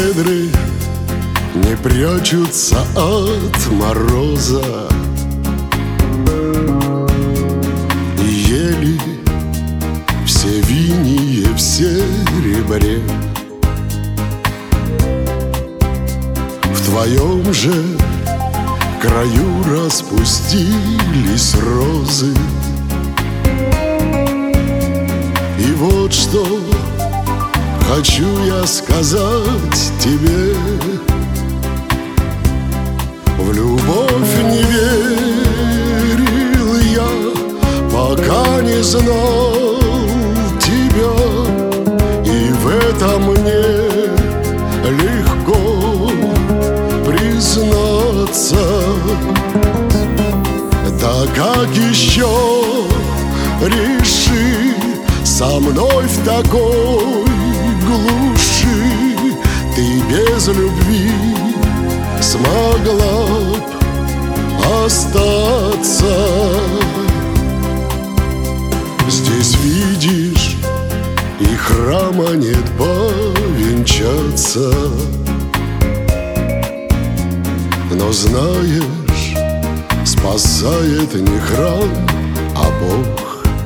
кедры не прячутся от мороза, и ели все в инее, в серебре. В твоем же краю распустились розы. И вот что хочу я сказать тебе: в любовь не верил я, пока не знал тебя, и в этом мне легко признаться. Да как еще реши со мной в такой глуши ты без любви смогла б остаться? Здесь видишь, и храма нет повенчаться, но знаешь, спасает не храм, а Бог.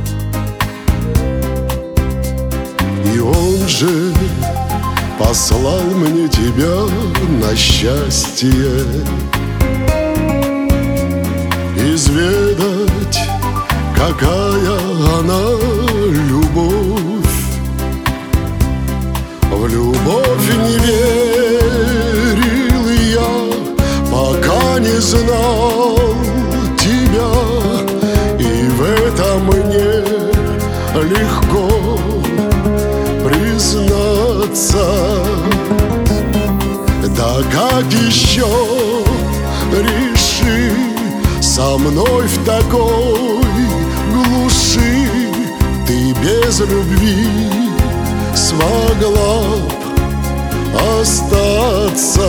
И Он же послал мне тебя на счастье, изведать, какая она любовь. В любовь не верил я, пока не знал тебя, и в этом мне легко признаться. Да как еще реши со мной в такой глуши ты без любви смогла б остаться?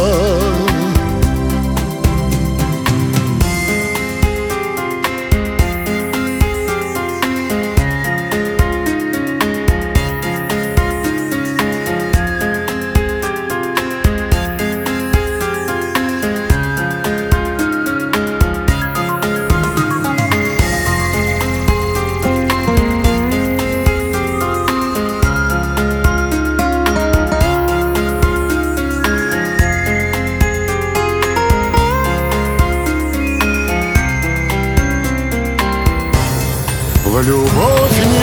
В любовь не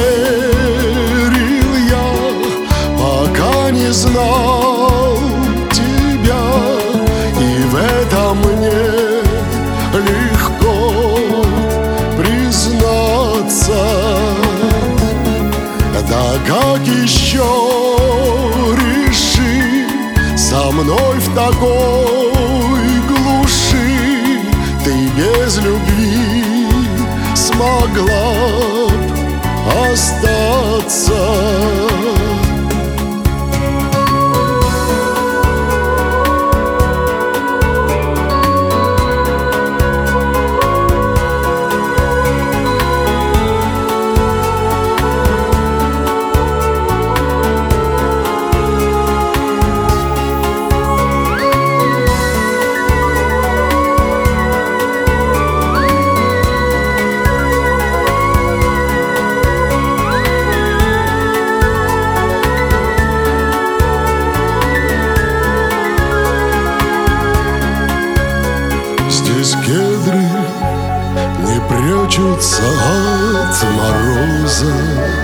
верил я, пока не знал тебя, и в этом мне легко признаться. Да как еще реши со мной в такой глуши ты без любви смогла б остаться? Здесь кедры не прячутся от мороза,